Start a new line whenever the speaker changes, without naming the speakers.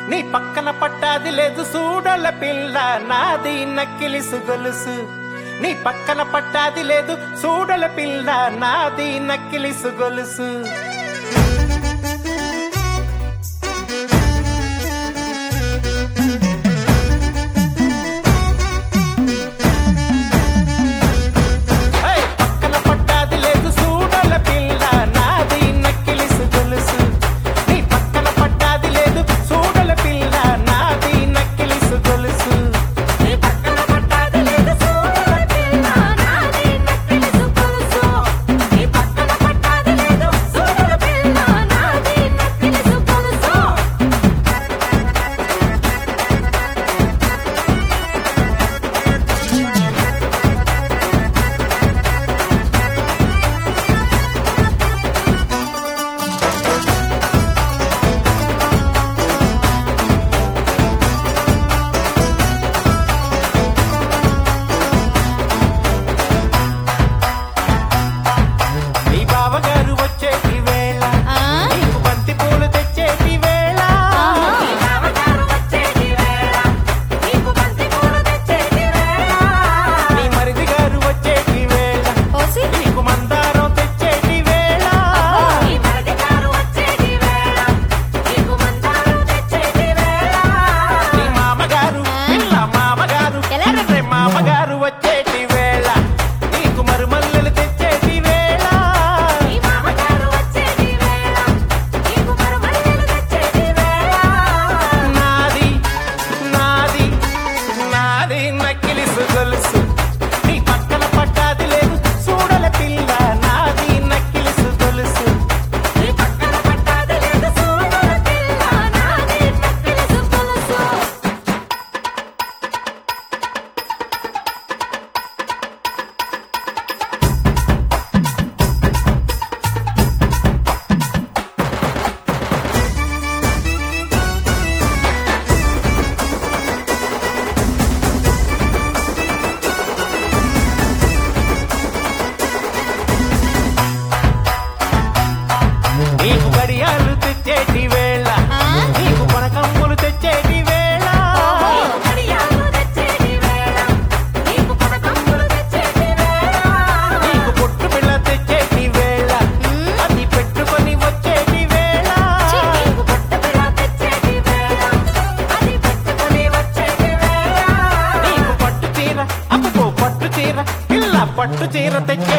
నీ పక్కన పట్టాది లేదు సూడల పిల్ల నాది నక్కిలిసు గొలుసు నీ పక్కన పట్టాది లేదు సూడల పిల్ల నాది నక్కిలిసు గొలుసు నీకు గడియాలు తెచ్చేటి వేళ నీకు పనకమ్ములు తెచ్చేటి వేళ నీకు పొట్టు పిల్ల తెచ్చేటి వేళ అది పెట్టుకొని వచ్చేటి వేళ నీకు పట్టు చీర అప్పుకో పట్టు చీర పిల్ల పట్టు చీర తెచ్చి